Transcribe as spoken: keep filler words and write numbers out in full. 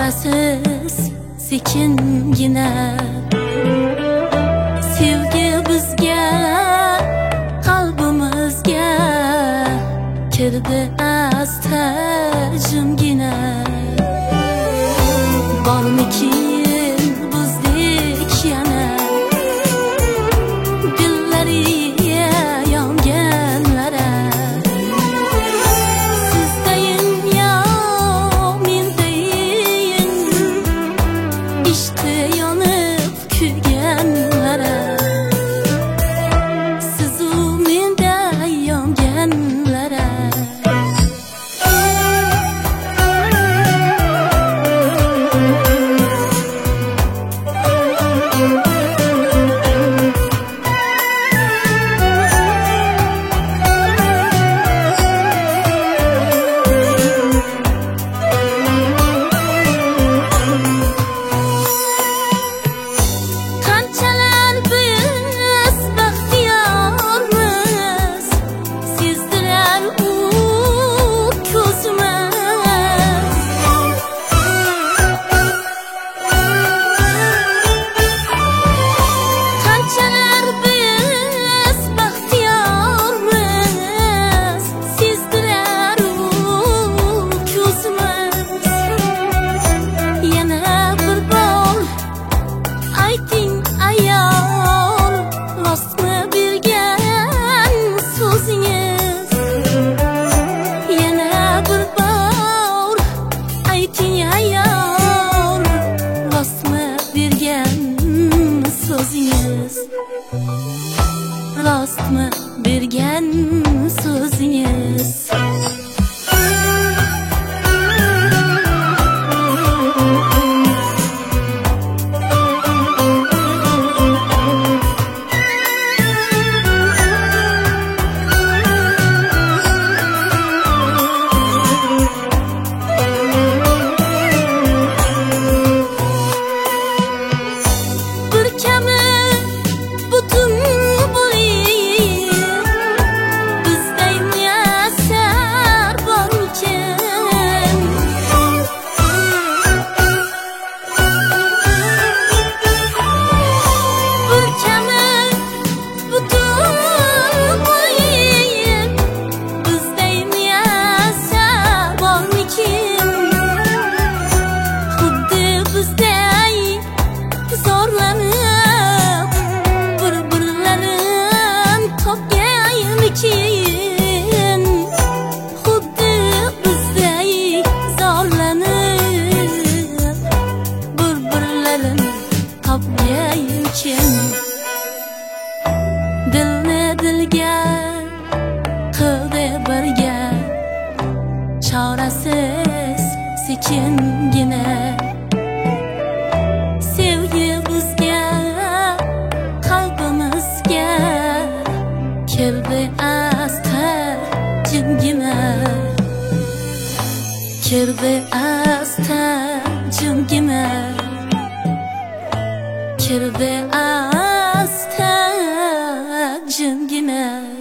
Çarasiz sekingina sevgi bizga qalbimizga kirdi asta jimgina. Bormikin bizdek yana dillariga yonganlara sizdayin yo mendayin ishqi yonib kuyganlara sizu menda yonganlara rostmi bergan so'zingiz? Dilni dilga qildi birga chorasiz sekingina sevgi bizga qalbimizga kirdi asta jimgina kirdi asta jimgina kirdi asta jimgina.